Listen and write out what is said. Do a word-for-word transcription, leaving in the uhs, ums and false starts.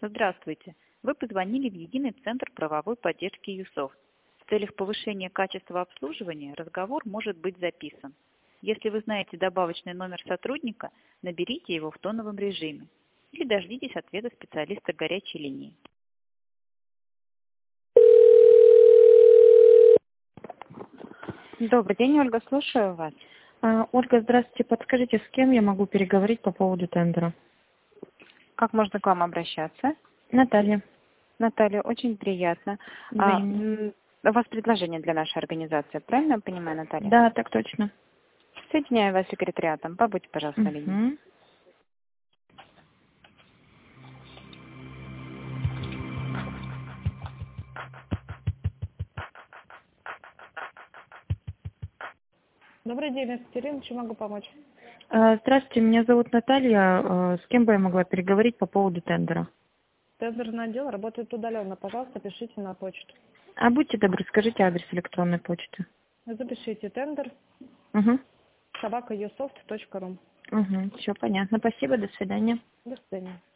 Здравствуйте. Вы позвонили в Единый центр правовой поддержки ЮСОФТ. В целях повышения качества обслуживания разговор может быть записан. Если вы знаете добавочный номер сотрудника, наберите его в тоновом режиме или дождитесь ответа специалиста горячей линии. Добрый день, Ольга, слушаю вас. А, Ольга, здравствуйте. Подскажите, с кем я могу переговорить по поводу тендера? Как можно к вам обращаться? Наталья. Наталья, очень приятно. А, Взаимно. м, у вас предложение для нашей организации, правильно я понимаю, Наталья? Да, так точно. Соединяю вас с секретариатом. Побудьте, пожалуйста, на линии. Мгм. Добрый день, Екатерина, чем могу помочь? А, Здравствуйте, меня зовут Наталья. А, С кем бы я могла переговорить по поводу тендера? Тендерный отдел работает удаленно. Пожалуйста, пишите на почту. А будьте добры, скажите адрес электронной почты. Запишите тендер Угу. собака юсофт точка ру. Угу. Все понятно. Спасибо, до свидания. До свидания.